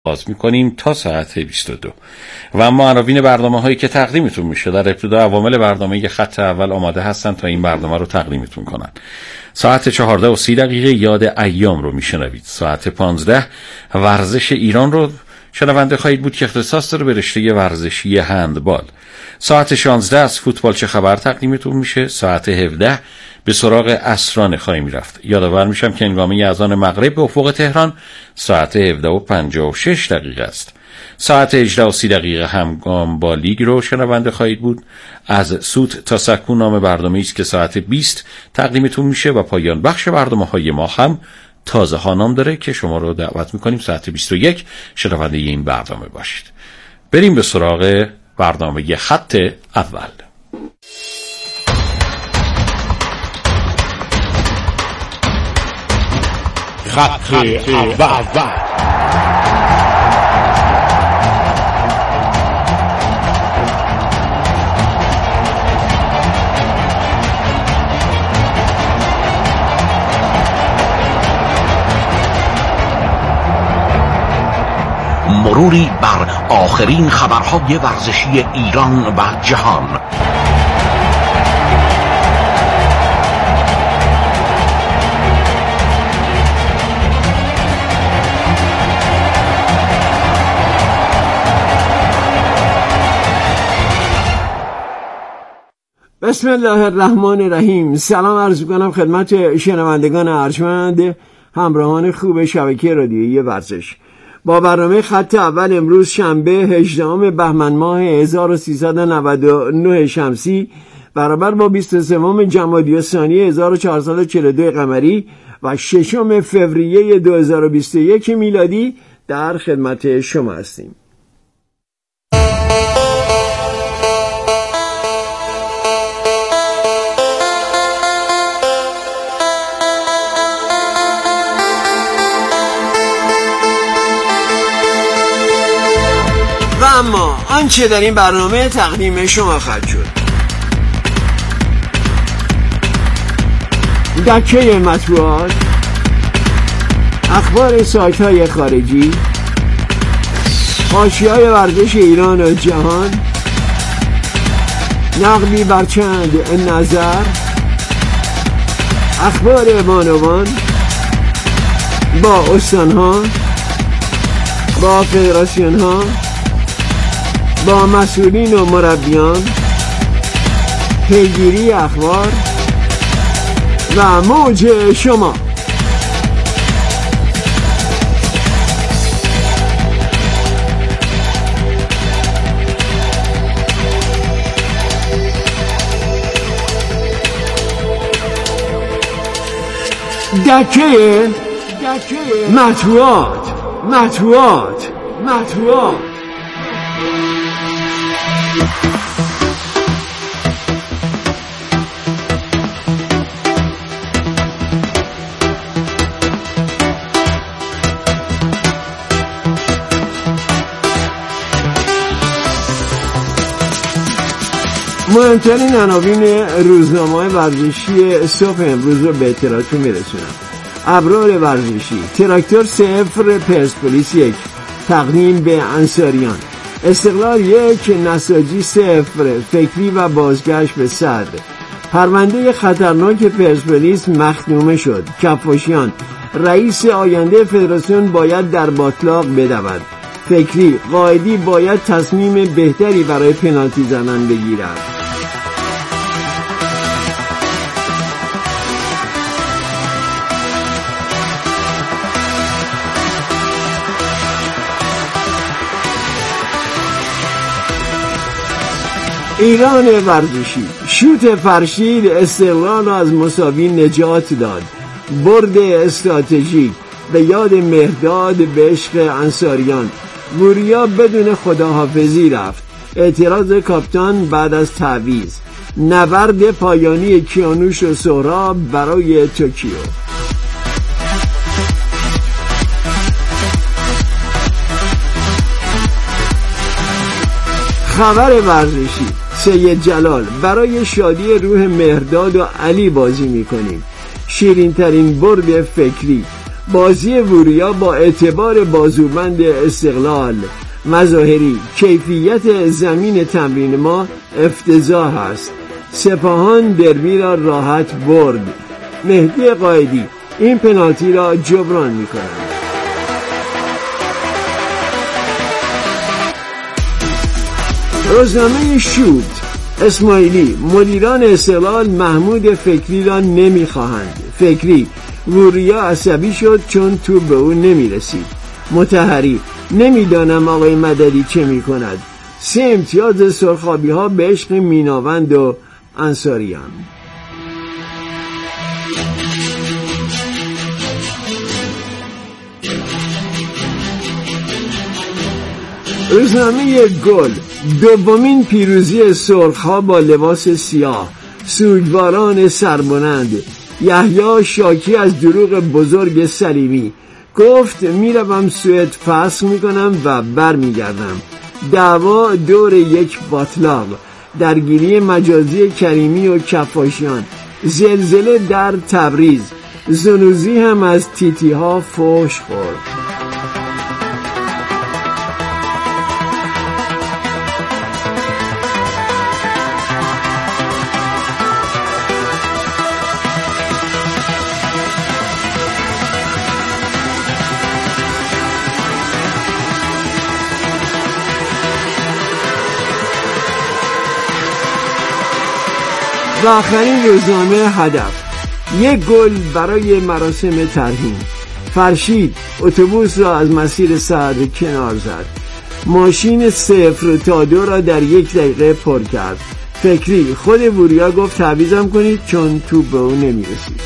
باز میکنیم تا ساعت 22 و اما عناوین برنامه‌هایی که تقدیمتون میشه. در ابتدا عوامل برنامه خط اول آماده هستن تا این برنامه رو تقدیمتون کنن. ساعت 14:30 یاد ایام رو میشنوید. ساعت 15 ورزش ایران رو شنونده خواهید بود که اختصاص داره به رشته ورزشی هندبال. ساعت 16 از فوتبال چه خبر تقدیمتون میشه. ساعت 17 به سراغ اسرانه خواهیم رفت. یادآور میشم که هنگامه اذان مغرب به افق تهران ساعت 17:56 است. ساعت 18:30 همگام با لیگ رو شنونده خواهید بود. از سوت تا سکو نام برنامه‌ای است که ساعت 20 تقدیمتون میشه و پایان بخش برنامه‌های ما هم تازه ها نام داره که شما رو دعوت میکنیم ساعت 21 شنونده این برنامه باشید. بریم به سراغ برنامه خط اول. خط اول. مروری بر آخرین خبرهای ورزشی ایران و جهان. بسم الله الرحمن الرحیم. سلام عرض می‌کنم خدمت شنوندگان ارجمند همراهان خوب شبکه رادیویی ورزش. با برنامه خط اول امروز شنبه 18 بهمن ماه 1399 شمسی برابر با 23 جمادی الثانی 1442 قمری و 6 فوریه 2021 میلادی در خدمت شما هستیم. اما آنچه در این برنامه تقدیم شما خواهد شد: دکه مطبوعات، اخبار سایت‌های خارجی، حاشیه‌های ورزش ایران و جهان، نقدی بر چند نظر، اخبار بانوان با استان‌ها، با فدراسیون‌ها، با مسئولین و مربیان، پیگیری اخبار و موج شما. دکه مطبوعات. مهمترین عناوین روزنامه‌های ورزشی صبح امروز رو به اطلاعتون میرسونم. ابرار ورزشی: تراکتور 0 پرسپولیس 1 تقدیم به انصاریان. استقلال 1 نساجی 0 فکری و بازگشت به صدر. پرونده خطرناک پرسپولیس مختومه شد. کفاشیان: رئیس آینده فدراسیون باید در باطلاق بدود. فکری: قائدی باید تصمیم بهتری برای پنالتی زدن بگیرد. ایران ورزشی: شوت فرشید استقلال را از مساوی نجات داد. برد استراتژیک به یاد مهداد به عشق انصاریان. وریا بدون خداحافظی رفت. اعتراض کاپیتان بعد از تعویض. نبرد پایانی کیانوش و سهراب برای توکیو. خبر ورزشی: سید جلال: برای شادی روح مهرداد و علی بازی میکنیم. شیرین ترین برد فکری. بازی وریا با اعتبار بازوبند استقلال مظاهری کیفیت زمین تمرین ما افتضاح است. سپاهان دربی را راحت برد. مهدی قائدی این پنالتی را جبران می‌کند. روزنامه شوت اسماعیلی مدیران استقلال محمود فکری را نمی‌خواهند. فکری وریا عصبی شد چون توپ به او نمی‌رسید. مطهری نمیدانم آقای مددی چه می‌کند. 3 امتیاز سرخابی‌ها به عشق میناوند و انصاریان. روزنامه گل دومین پیروزی سرخ‌ها با لباس سیاه، سوگواران سربلند. یحیی شاکی از دروغ بزرگ سلیمی گفت میروم سوئد فسخ میکنم و برمیگردم. دعوا دور یک باطلاق، درگیری مجازی کریمی و کفاشیان، زلزله در تبریز، زنوزی هم از تیتی ها فحش خورد. و آخرین روزنامه هدف، یک گل برای مراسم ترحیم. فرشید اتوبوس را از مسیر صدر کنار زد. ماشین 0 تا 2 را در 1 دقیقه پر کرد. فکری خود وریا گفت تعویضم کنید چون توپ به او نمیرسید.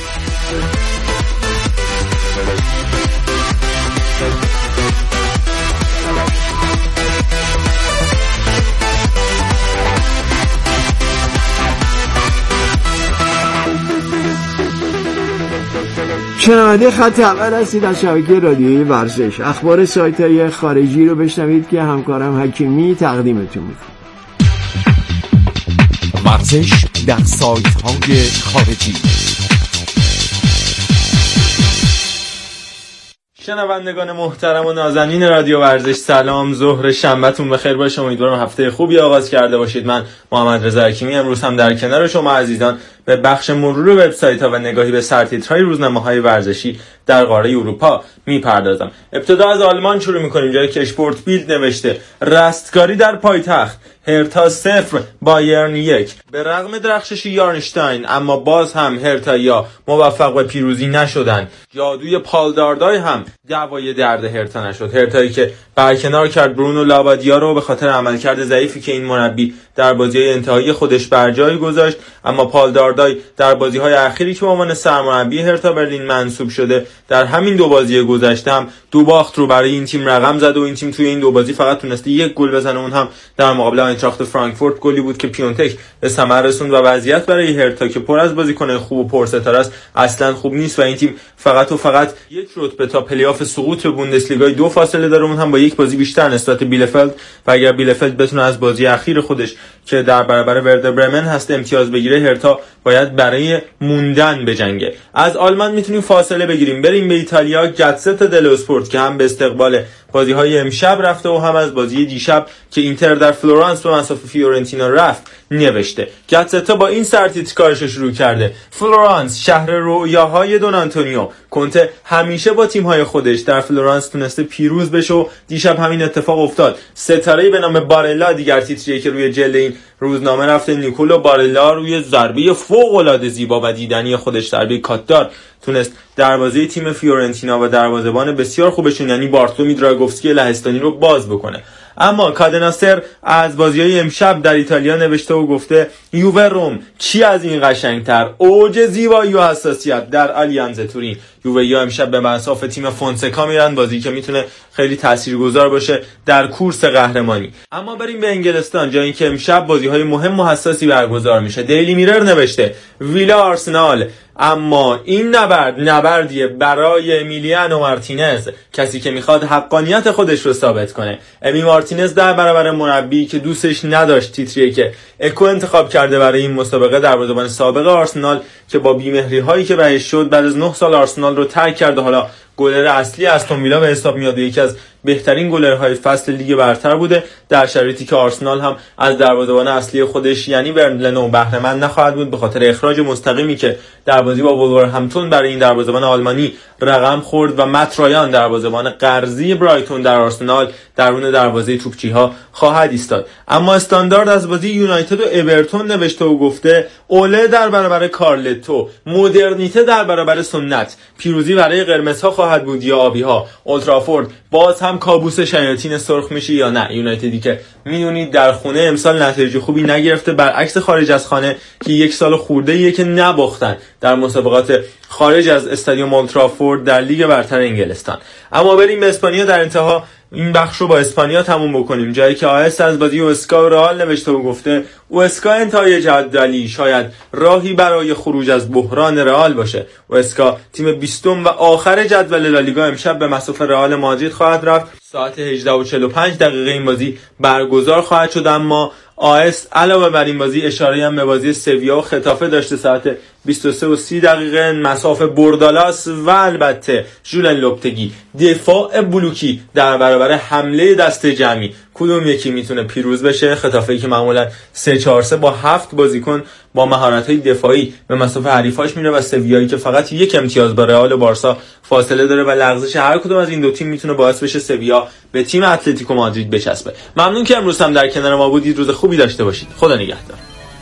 شنونده خط اول هستید از شبکه رادیویی ورزش. اخبار سایت‌های خارجی رو بشنوید که همکارم حکیمی تقدیمتون میکنه. ورزش در سایت‌های خارجی. شنوندگان محترم و نازنین رادیو ورزش، سلام، ظهر شنبهتون بخیر باشه. امیدوارم هفته خوبی آغاز کرده باشید. من محمد رضا حکیمی امروز هم در کنار شما عزیزان به بخش مرور وبسایت‌ها و نگاهی به سرتیترهای روزنامه‌های ورزشی در قاره اروپا میپردازم. ابتدا از آلمان شروع می‌کنیم، جایی که اسپورت بیلد نوشته رستگاری در پایتخت، هرتا 0 بایرن 1. به رغم درخشش یارنشتاین اما باز هم هرتایا موفق به پیروزی نشدند. جادوی پالداردای هم دوای درد هرتا نشد. هرتایی که برکنار کرد برونو لابادیا رو به خاطر عملکرد ضعیفی که این مربی در بازی‌های انتهایی خودش بر جای گذاشت، اما پالداردای در بازی‌های اخیری که به عنوان سرمربی هرتا برلین منصوب شده در همین 2 بازی گذشته هم 2 باخت رو برای این تیم رقم زد و این تیم توی این 2 بازی فقط تونسته 1 گل بزنه، اون هم در مقابل آینتراخت فرانکفورت. گلی بود که پیونتک به ثمر رسوند و وضعیت برای هرتا که پر از بازیکن خوب و پرستاره است اصلا خوب نیست و این تیم فقط 1 رتبه تا پلی‌آف سقوط به بوندسلیگا 2 فاصله داره، اون هم با 1 بازی بیشتر نسبت به بیلفلد. و اگر بیلفلد بتونه از بازی اخیر خودش که در برابر وردر برمن هست امتیاز بگیره، هرتا باید برای موندن بجنگه. از آلمان میتونیم فاصله بگیریم بریم به ایتالیا. گاتزتا دلو اسپورت که هم به استقبال بازی‌های امشب رفته و هم از بازی دیشب که اینتر در فلورانس به مصاف فیورنتینا رفت نوشته. گاتزتا با این سرتیتر کارش شروع کرده: فلورانس شهر رویاهای دون آنتونیو. کنته همیشه با تیم‌های خودش در فلورانس تونسته پیروز بشه و دیشب همین اتفاق افتاد. ستاره‌ای به نام بارلا دیگر تیتریه که روی جلد این روزنامه رفته. نیکولو بارلا روی ضربه فوق‌العاده زیبا و دیدنی خودش، ضربه کاتدار، تونست دروازه تیم فیورنتینا و دروازه‌بان بسیار خوبشون یعنی بارتلومی دراگوفسکی لهستانی رو باز بکنه. اما کادناسر از بازی‌های امشب در ایتالیا نوشته و گفته یووه روم چی از این قشنگتر، اوج زیبایی و حساسیت در آلیانز تورین. یووه امشب به مصاف تیم فونسکا میرن، بازی که میتونه خیلی تاثیرگذار باشه در کورس قهرمانی. اما بریم به انگلستان، جایی که امشب بازی‌های مهم و حساسی برگزار میشه. دیلی میرر نوشته ویلا آرسنال، اما این نبردیه برای امیلیانو مارتینز، کسی که میخواد حقانیت خودش رو ثابت کنه. امی مارتینز در برابر مربی که دوستش نداشت، تیتریه که اکو انتخاب کرده برای این مسابقه، دروازه‌بان سابق آرسنال که با بیمهری هایی که بهش شد بعد از 9 سال آرسنال رو ترک کرد و حالا گلر اصلی استون ویلا به حساب میاد و یکی از بهترین گلرهای فصل لیگ برتر بوده، در شرایطی که آرسنال هم از دروازه‌بان اصلی خودش یعنی برند لنو بهره مند نخواهد بود به خاطر اخراج مستقیمی که در بازی با وولورهمپتون برای این دروازه‌بان آلمانی رقم خورد و مت رایان دروازه‌بان قرضی برایتون در آرسنال درون دروازه توپچی‌ها خواهد ایستاد. اما استاندارد از بازی یونایتد و اورتون نوشته و گفته اوله در برابر کارلتو، مدرنیته در برابر سنت، پیروزی برای قرمزها خواهد بود یا آبی‌ها. اولترافورد باز هم کابوس شیاطین سرخ میشه یا نه؟ یونایتدی که میدونید در خونه امسال نتایج خوبی نگرفته، برعکس خارج از خانه که یک سال خورده‌ایه که نباختن در مسابقات خارج از استادیوم اولترافورد در لیگ برتر انگلستان. اما بریم به اسپانیا. در انتها این بخش رو با اسپانیا تموم بکنیم، جایی که آیس از بازی اوسکا و رئال نوشته و گفته اوسکا انتهای جدولی شاید راهی برای خروج از بحران رئال باشه. اوسکا تیم 20 و آخر جدول لالیگا امشب به مصاف رئال مادرید خواهد رفت. ساعت 18:45 این بازی برگزار خواهد شد. اما آیس علاوه بر این بازی اشاره هم به بازی سویا و خطافه داشته ساعت 23:30 مصاف بوردالاس و البته ژولن لوپتگی. دفاع بلوکی در برابر حمله دست جمعی، کدوم یکی میتونه پیروز بشه؟ خطافه‌ای که معمولا 3-4-3 با 7 بازیکن با مهارت‌های دفاعی به مصاف حریفاش میره و سویایی که فقط یک امتیاز با رئال و بارسا فاصله داره و لغزش هر کدوم از این دو تیم میتونه باعث بشه سویا به تیم اتلتیکو مادرید بچسبه. ممنون که امروز هم در کنار ما بودید. روز خوبی داشته باشید. خدا نگهدار.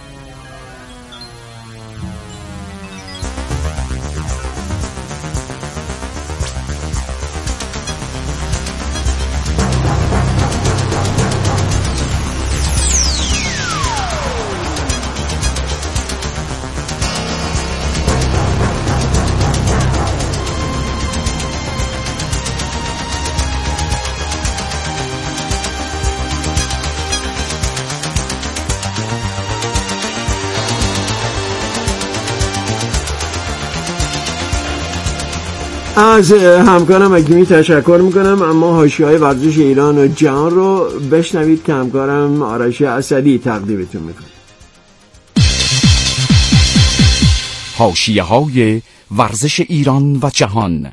از همکارم اکیمی تشکر میکنم. اما حاشیه‌های ورزش ایران و جهان رو بشنوید که همکارم آرش اسدی تقدیمتون میکنه. حاشیه‌های ورزش ایران و جهان.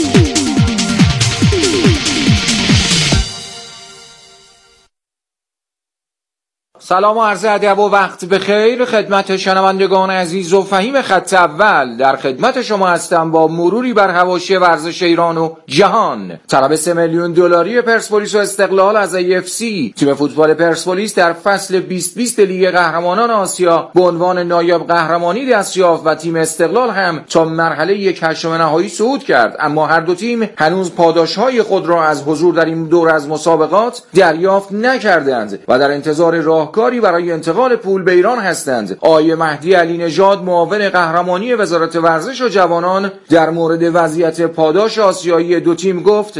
سلام و عرض ادب و وقت بخیر خدمت شنوندگان عزیز و فهیم خط اول. در خدمت شما هستم با مروری بر حواشی ورزش ایران و جهان. طلب 3 میلیون دلاری پرسپولیس و استقلال از AFC. تیم فوتبال پرسپولیس در فصل 2020 لیگ قهرمانان آسیا به عنوان نایب قهرمانی دست یافت و تیم استقلال هم تا مرحله 1/8 نهایی صعود کرد، اما هر دو تیم هنوز پاداشهای خود را از حضور در این دور از مسابقات دریافت نکردند و در انتظار راهکاری برای انتقال پول به ایران هستند. آقای مهدی علی نژاد معاون قهرمانی وزارت ورزش و جوانان در مورد وضعیت پاداش آسیایی دو تیم گفت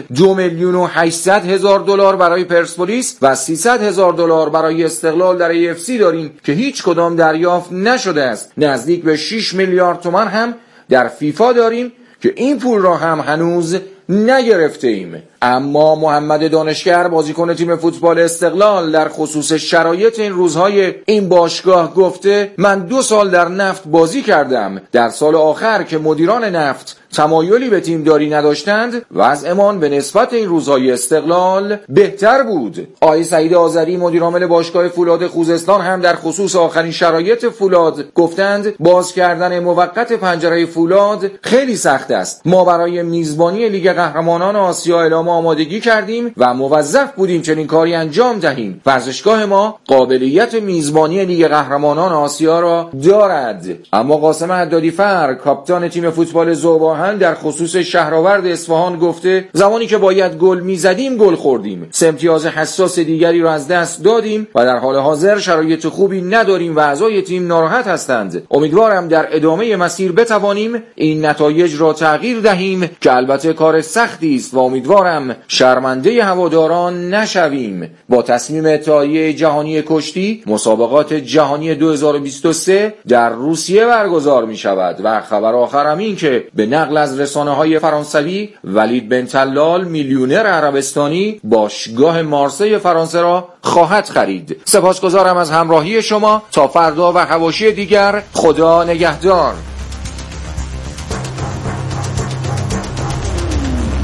2,800,000 دلار برای پرسپولیس و 300,000 دلار برای استقلال در AFC داریم که هیچ کدام دریافت نشده است. نزدیک به 6 میلیارد تومان هم در فیفا داریم که این پول را هم هنوز نگرفته ایم. اما محمد دانشگر بازیکن تیم فوتبال استقلال در خصوص شرایط این روزهای این باشگاه گفته من 2 سال در نفت بازی کردم. در سال آخر که مدیران نفت تمایلی به تیم داری نداشتند وضعمان به نسبت این روزهای استقلال بهتر بود. آقای سعید آذری مدیر عامل باشگاه فولاد خوزستان هم در خصوص آخرین شرایط فولاد گفتند باز کردن موقت پنجره فولاد خیلی سخت است. ما برای میزبانی لیگ قهرمانان آسیا اعلام آمادگی کردیم و موظف بودیم چنین کاری انجام دهیم. ورزشگاه ما قابلیت میزبانی لیگ قهرمانان آسیا را دارد. اما قاسم حدادی فر کاپیتان تیم فوتبال ذوب‌آهن در خصوص شهرآورد اصفهان گفته زمانی که باید گل میزدیم گل خوردیم، 3 امتیاز حساس دیگری را از دست دادیم و در حال حاضر شرایط خوبی نداریم و اعضای تیم ناراحت هستند. امیدوارم در ادامه مسیر بتوانیم این نتایج را تغییر دهیم که البته کار سختی است و امیدوارم شرمنده هواداران نشویم. با تصمیم اتحادیه جهانی کشتی مسابقات جهانی 2023 در روسیه برگزار می شود و خبر آخرم این که به نقل از رسانه‌های فرانسوی ولید بن طلال میلیونر عربستانی باشگاه مارسی فرانسه را خواهد خرید. سپاسگزارم از همراهی شما. تا فردا و حواشی دیگر خدا نگهدار.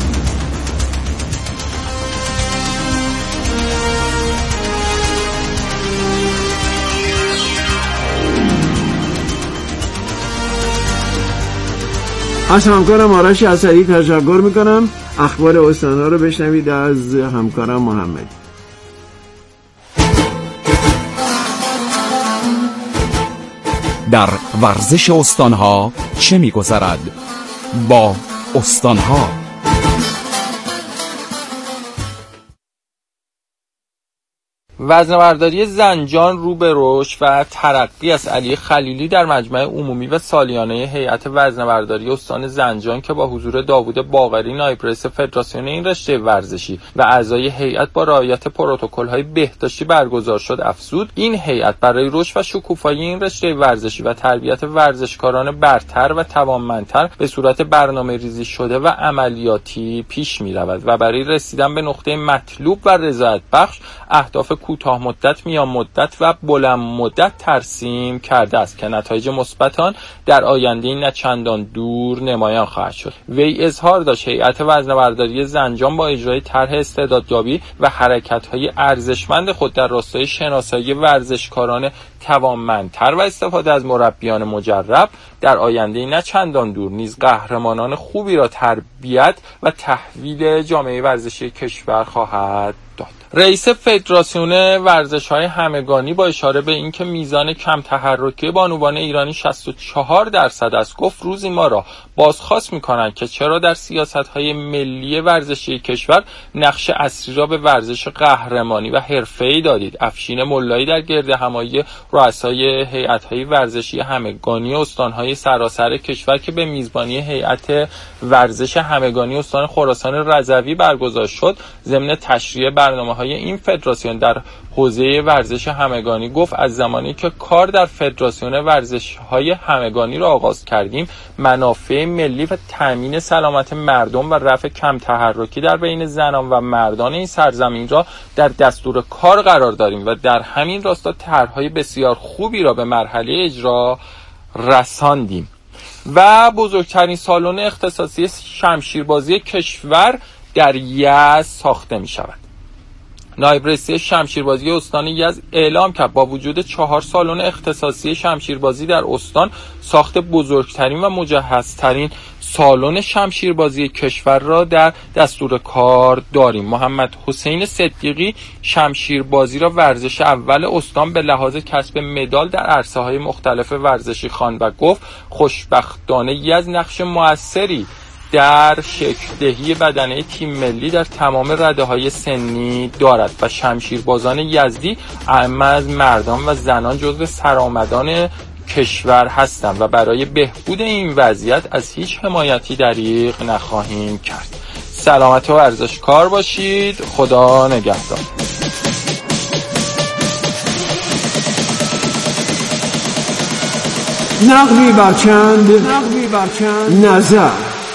از همکارم آرش اسدی تشکر میکنم. اخبار استان‌ها رو بشنوید از همکارم محمدی. در ورزش استان‌ها چه می‌گذرد؟ با استان‌ها. وزنه‌برداری زنجان رو به رشد و ترقی است. علی خلیلی در مجمع عمومی و سالیانه هیئت وزنه‌برداری استان زنجان که با حضور داوود باقری نایب رئیس فدراسیون این رشته ورزشی و اعضای هیئت با رعایت پروتکل‌های بهداشتی برگزار شد افزود این هیئت برای رشد و شکوفایی این رشته ورزشی و تربیت ورزشکاران برتر و توانمندتر به صورت برنامه‌ریزی شده و عملیاتی پیش می‌رود و برای رسیدن به نقطه مطلوب و رضایت بخش اهداف کوتاه مدت، میان مدت و بلند مدت ترسیم کرده است که نتایج مثبت آن در آینده نه چندان دور نمایان خواهد شد. وی اظهار داشت هیئت وزنه‌برداری زنجان با اجرای طرح استعدادیابی و حرکت‌های ارزشمند خود در راستای شناسایی ورزشکاران توانمندتر و استفاده از مربیان مجرب در آینده نه چندان دور نیز قهرمانان خوبی را تربیت و تحویل جامعه ورزشی کشور خواهد داد. رئیس فدراسیون ورزش‌های همگانی با اشاره به اینکه میزان کم تحرکی بانوان ایرانی 64% است گفت روزی ما را بازخواست می‌کنند که چرا در سیاست‌های ملی ورزشی کشور نقش اصلی را به ورزش قهرمانی و حرفه‌ای دادید. افشین ملایی در گردهمایی رؤسای هیئت‌های ورزشی همگانی استان‌های سراسر کشور که به میزبانی هیئت ورزش همگانی استان خراسان رضوی برگزار شد ضمن تشریح برنامه‌های این فدراسیون در حوزه ورزش همگانی گفت از زمانی که کار در فدراسیون ورزش‌های همگانی را آغاز کردیم منافع ملی و تامین سلامت مردم و رفع کم تحرکی در بین زنان و مردان این سرزمین را در دستور کار قرار داریم و در همین راستا طرح‌های بسیار خوبی را به مرحله اجرا رساندیم و بزرگترین سالن اختصاصی شمشیربازی کشور در یزد ساخته می شود. نایب رئیس شمشیربازی استان یزد اعلام کرد با وجود 4 سالن اختصاصی شمشیربازی در استان ساخت بزرگترین و مجهزترین سالن شمشیربازی کشور را در دستور کار داریم. محمد حسین صدیقی شمشیربازی را ورزش اول استان به لحاظ کسب مدال در عرصه‌های مختلف ورزشی خواند و گفت خوشبختانه یزد نقش موثری در شکل‌دهی بدنه تیم ملی در تمام رده‌های سنی دارد و شمشیربازان یزدی اعم از مردان و زنان جزو سرآمدان کشور هستند و برای بهبود این وضعیت از هیچ حمایتی دریغ نخواهیم کرد. سلامت و ورزشکار باشید. خدا نگهدار. نقبی برچند نظر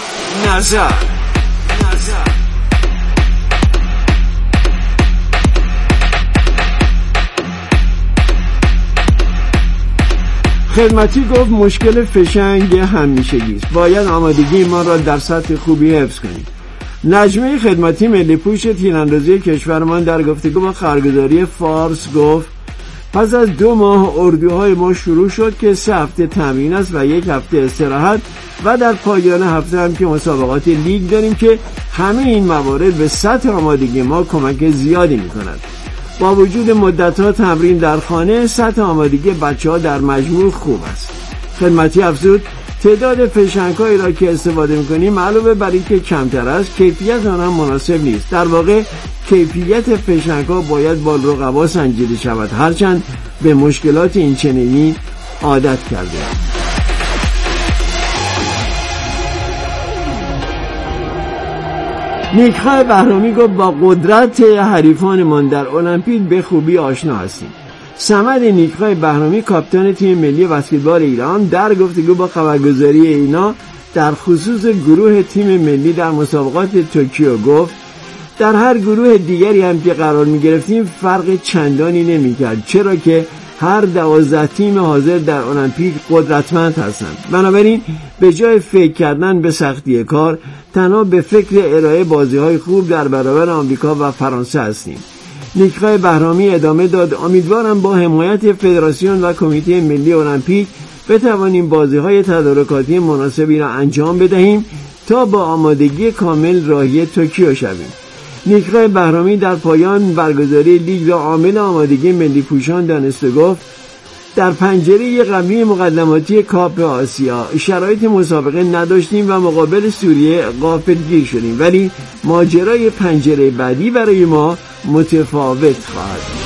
خدمتی گفت مشکل فشنگ همیشگی است. باید آمادگی ما را در سطح خوبی حفظ کنیم. نجمه خدمتی ملی پوش تیراندازی کشورمان در گفتگو با خبرگزاری فارس گفت پس از 2 ماه اردوهای ما شروع شد که 3 هفته تمرین است و 1 هفته استراحت و در پایان هفته هم که مسابقات لیگ داریم که همه این موارد به سطح آمادگی ما کمک زیادی می‌کند. با وجود مدت‌ها تمرین در خانه سطح آمادگی بچه‌ها در مجموع خوب است. خدمتی افزود تعداد فشنگ‌هایی را که استفاده می‌کنیم علاوه بر اینکه کمتر است کیفیت آن هم مناسب نیست. در واقع کیفیت فشنگ‌ها باید با رقبا سنجیده شود هرچند به مشکلات این چنینی عادت کرده. نیک‌خواه بهرامی گفت با قدرت حریفانمان در المپیک به خوبی آشنا هستیم. صمد نیک‌خواه بهرامی کاپیتان تیم ملی بسکتبال ایران در گفتگو با خبرگزاری اینا در خصوص گروه تیم ملی در مسابقات توکیو گفت در هر گروه دیگری هم که قرار می‌گرفتیم فرق چندانی نمی‌کرد چرا که هر 12 تیم حاضر در المپیک قدرتمند هستند. بنابراین به جای فکر کردن به سختی کار تنها به فکر ارائه بازی‌های خوب در برابر آمریکا و فرانسه هستیم. نیک‌خواه بهرامی ادامه داد امیدوارم با حمایت فدراسیون و کمیته ملی المپیک بتوانیم بازی‌های تدارکاتی مناسبی را انجام بدهیم تا با آمادگی کامل راهی توکیو شویم. نیک‌خواه بهرامی در پایان برگزاری لیگ را عامل آمادگی ملی پوشان دانست و گفت در پنجره قبلی مقدماتی کاپ آسیا شرایط مسابقه نداشتیم و مقابل سوریه غافلگیر شدیم، ولی ماجرای پنجره بعدی برای ما متفاوت خواهد بود.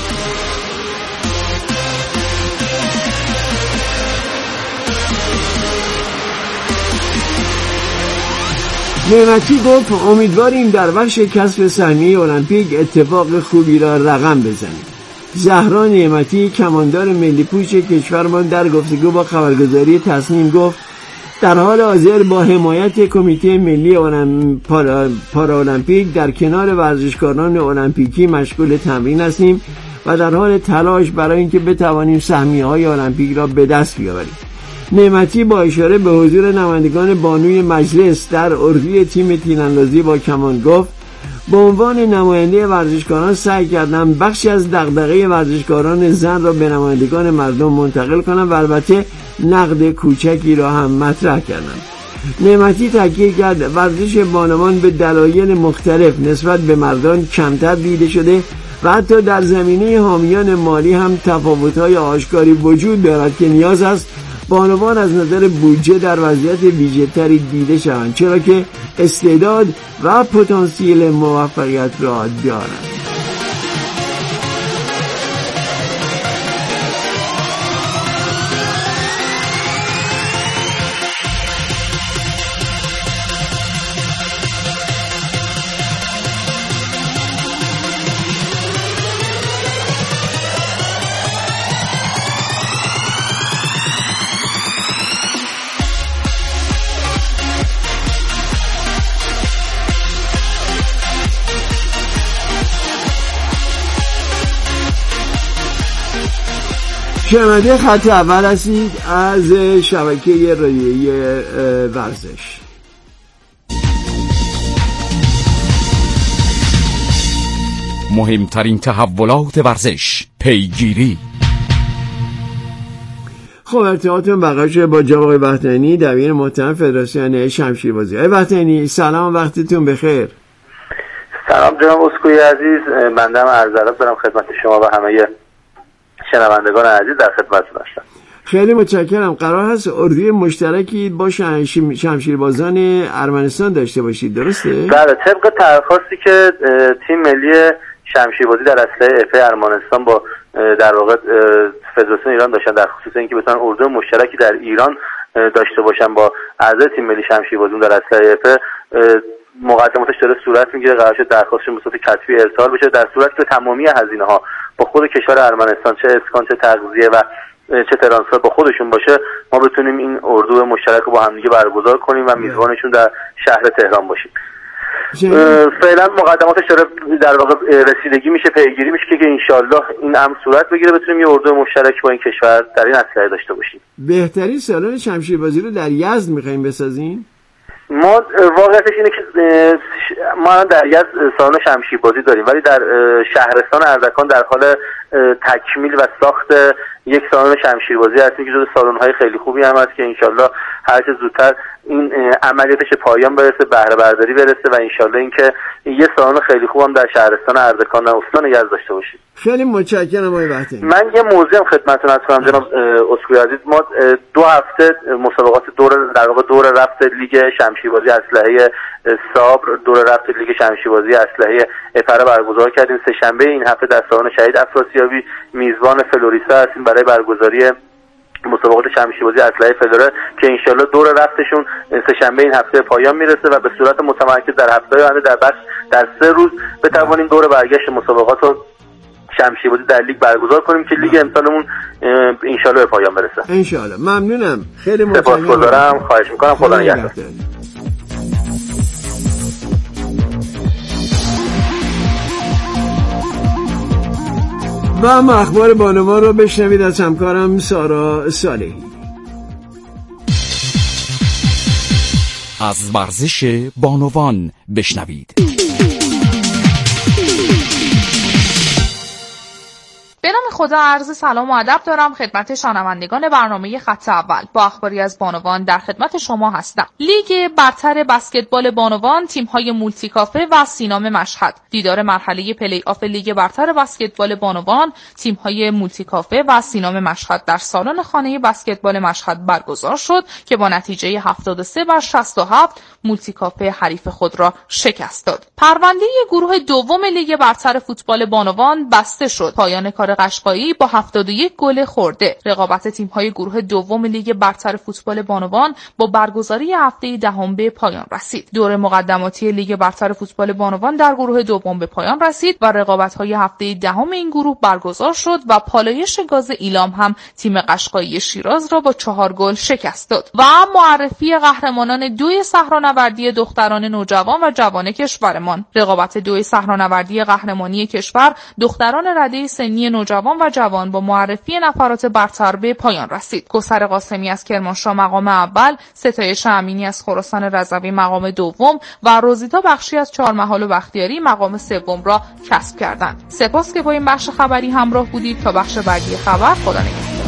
نعمتی گفت امیدواریم در بخش کسب سهمیه المپیک اتفاق خوبی را رقم بزنیم. زهرا نعمتی کماندار ملی پوش کشورمان در گفتگو با خبرگزاری تصنیم گفت در حال حاضر با حمایت کمیته ملی پارالمپیک در کنار ورزشکاران المپیکی مشغول تمرین هستیم و در حال تلاش برای اینکه بتوانیم سهمیه‌های المپیک را به دست بیاوریم. نعمتی با اشاره به حضور نمایندگان بانوی مجلس در اردوی تیم تیراندازی با کمان گفت به عنوان نماینده ورزشکاران سعی کردم بخشی از دغدغه ورزشکاران زن را به نمایندگان مردم منتقل کنم و البته نقد کوچکی را هم مطرح کردم. نعمتی تاکید کرد ورزش بانوان به دلایل مختلف نسبت به مردان کمتر دیده شده و حتی در زمینه حامیان مالی هم تفاوت‌های آشکاری وجود دارد که نیاز است بانوان از نظر بودجه در وضعیت ویژه‌تری دیده شوند، چرا که استعداد و پتانسیل موفقیت را دارند. شنونده خط اول هستید از شبکه رادیویی ورزش. مهمترین تحولات ورزش، پیگیری. خب ارتباطتون برقرار شده با جناب آقای وحدتی، دبیر محترم فدراسیون شمشیربازی. آقای وحدتی سلام، وقتتون بخیر. سلام جناب اسکوئی عزیز، بنده هم عرض ادب دارم خدمت شما و همه شنوندگان عزیز در خدمتتون هستم. خیلی متشکرم. قرار هست اردوی مشترکی با شمشیربازان ارمنستان داشته باشید، درسته؟ بله، طبق درخواستی که تیم ملی شمشیربازی در اسلحه اف ارمنستان با در واقع فدراسیون ایران داشتن در خصوص اینکه بتونن اردو مشترکی در ایران داشته باشن با اعضای تیم ملی شمشیربازی در اسلحه اف، مقدماتش داره صورت میگیره. قرار شد درخواستشون به صورت کتبی ارسال بشه در صورتی که تمامی هزینه ها با خود کشور ارمنستان، چه اسکان چه تغذیه و چه ترانسفر با خودشون باشه، ما بتونیم این اردو مشترک رو با همدیگه برگزار کنیم و میزبانشون در شهر تهران باشیم. فعلا مقدماتش داره در واقع رسیدگی میشه، پیگیری میشه که انشالله این امر صورت بگیره، بتونیم یه اردو مشترک با این کشور در این اسلحه داشته باشیم. بهترین سالن شمشیربازی رو در یزد میخوایم بسازیم. ما واقعیتش اینه که ما در یزد سالن شمشیربازی داریم، ولی در شهرستان اردکان در حال تکمیل و ساخت یک سالن شمشیربازی هستیم که جزو سالن‌های خیلی خوبی هم هست که انشالله هر چه زودتر این عملیاتش پایان برسه، بهره برداری برسه و انشالله اینکه یه سالن خیلی خوب هم در شهرستان اردکان و استان یزد داشته باشیم. خیلی متشکرم آقای وحدتی. من یه موضوعی هم خدمتتون عرض کنم جناب اسکوئی عزیز. ما 2 هفته مسابقات دور رفت لیگ شمشیربازی اسلحه صبر، دور رفت لیگ شمشیربازی اسلحه افره برگزار کردیم. سه‌شنبه این هفته در سالن شهید افراسیابی میزبان فلوریسا هستیم برای برگزاری مسابقات شمشیربازی اسلحه فلوره که انشالله دور رفتشون سه‌شنبه این هفته پایان میرسه و به صورت متمرکز در هفته آینده در 3 روز بتوانیم دور برگشت مسابقات رو شمشیربازی در لیگ برگزار کنیم که لیگ امسالمون انشالله به پایان برسه. انشالله. ممنونم، خیلی متشکرم. سپاسگزارم، خواهش میکنم. خدا نگهدار. و اما اخبار بانوان رو بشنوید از همکارم سارا صالحی. از ورزش بانوان بشنوید. به نام خدا عرض سلام و ادب دارم خدمت شنوندگان برنامه خط اول. با اخباری از بانوان در خدمت شما هستم. لیگ برتر بسکتبال بانوان، تیم‌های مولتیکافه و سینام مشهد. دیدار مرحله پلی آف لیگ برتر بسکتبال بانوان، تیم‌های مولتیکافه و سینام مشهد در سالن خانه بسکتبال مشهد برگزار شد که با نتیجه 73-67 مولتیکافه حریف خود را شکست داد. پرونده گروه دوم لیگ برتر فوتبال بانوان بسته شد. پایان کار قشقایی با 71 گل خورده. رقابت تیم‌های گروه دوم لیگ برتر فوتبال بانوان با برگزاری هفته دهم به پایان رسید. دور مقدماتی لیگ برتر فوتبال بانوان در گروه دوم به پایان رسید و رقابت‌های هفته دهم این گروه برگزار شد و پالایش گاز ایلام هم تیم قشقایی شیراز را با 4 گل شکست داد. و معرفی قهرمانان دوی صحرانوردی دختران نوجوان و جوان کشورمان. رقابت دوی صحرانوردی قهرمانی کشور دختران رده سنی نوجوان و جوان با معرفی نفرات برتر به پایان رسید. گسر قاسمی از کرمانشاه مقام اول، ستایش امینی از خراسان رضوی مقام دوم و روزیتا بخشی از چهارمحال و بختیاری مقام سوم را کسب کردند. سپاس که با این بخش خبری همراه بودید. تا بخش بعدی خبر، خدا نگهدار.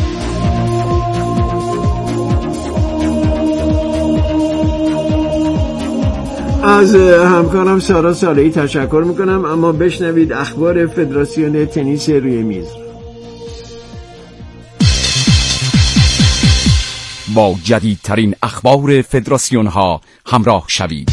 از همکارم سارا صالحی تشکر میکنم. اما بشنوید اخبار فدراسیون تنیس روی میز. با جدیدترین اخبار فدراسیون ها همراه شوید.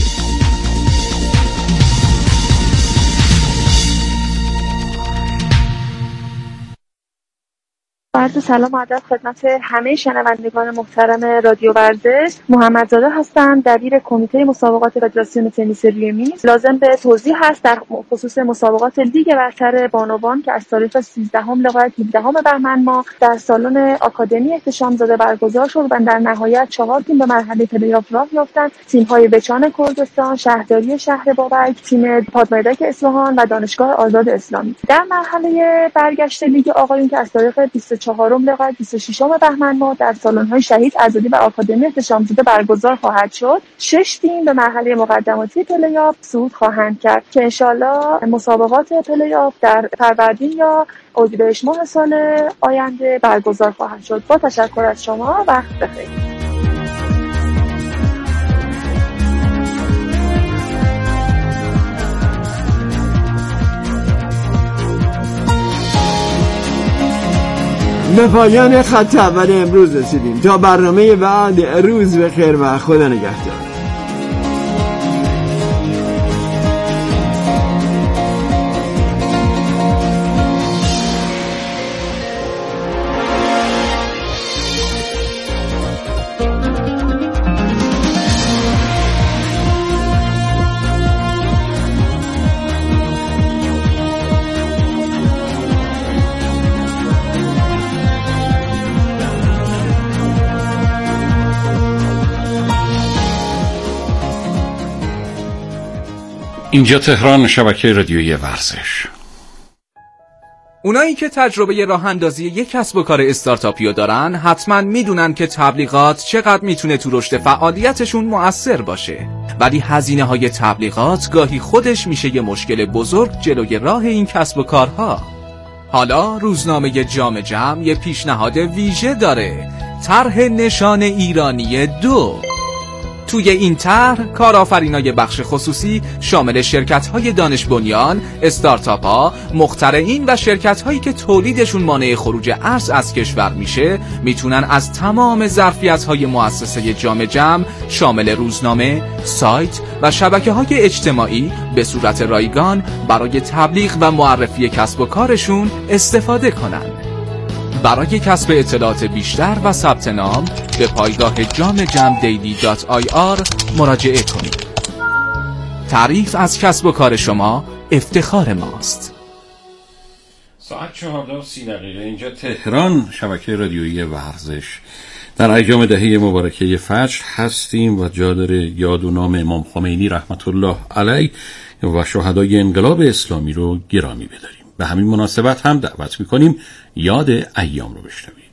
عرض سلام و ادب خدمت همه شنوندگان محترم رادیو ورزش. محمدزاده هستم، دبیر کمیته مسابقات فدراسیون تنیس روی میز. لازم به توضیح هست در خصوص مسابقات لیگ برتر بانوان که از تاریخ 13 لغایت 17 بهمن ماه در سالن آکادمی احتشامزاده برگزار شد و در نهایت 4 تیم به مرحله پلی‌آف راه یافتند. تیم‌های بچان کردستان، شهرداری شهر بابک، تیم پادمردک اصفهان و دانشگاه آزاد اسلامی. در مرحله برگشت لیگ آقایون که از تاریخ 24 لغایت 26 بهمن ماه در سالن‌های شهید عزادی و آکادمی احتشامزاده برگزار خواهد شد. 6 تیم به مرحله مقدماتی پلی‌آف صعود خواهند کرد که انشالله مسابقات پلی‌آف در فروردین یا اردیبهشت ماه سال آینده برگزار خواهد شد. با تشکر از شما، وقت بخیر. به پایان خط اول امروز رسیدیم. تا برنامه بعد، روز بخیر و خدا نگهدار. اینجا تهران، شبکه رادیویی ورزش. اونایی که تجربه راه اندازی یک کسب و کار استارتاپی رو دارن حتما میدونن که تبلیغات چقدر میتونه تو رشد فعالیتشون مؤثر باشه، ولی هزینه های تبلیغات گاهی خودش میشه یه مشکل بزرگ جلوی راه این کسب و کارها. حالا روزنامه جام جم یه پیشنهاد ویژه داره، طرح نشان ایرانی 2. توی این طرح کارآفرینای بخش خصوصی شامل شرکت‌های دانش بنیان، استارتاپ‌ها، مخترعین و شرکت‌هایی که تولیدشون مانع خروج ارز از کشور میشه میتونن از تمام ظرفیت‌های مؤسسه جام جم شامل روزنامه، سایت و شبکه‌های اجتماعی به صورت رایگان برای تبلیغ و معرفی کسب و کارشون استفاده کنن. برای کسب اطلاعات بیشتر و ثبت نام به پایگاه jamjamdaily.ir مراجعه کنید. تعریف از کسب و کار شما افتخار ماست. ساعت 14:30 اینجا تهران، شبکه رادیویی ورزش. در ایام دهه مبارکه فجر هستیم و جا داره یاد و نام امام خمینی رحمت الله علیه و شهدای انقلاب اسلامی رو گرامی بداریم. به همین مناسبت هم دعوت میکنیم یاد ایام رو بشنویم.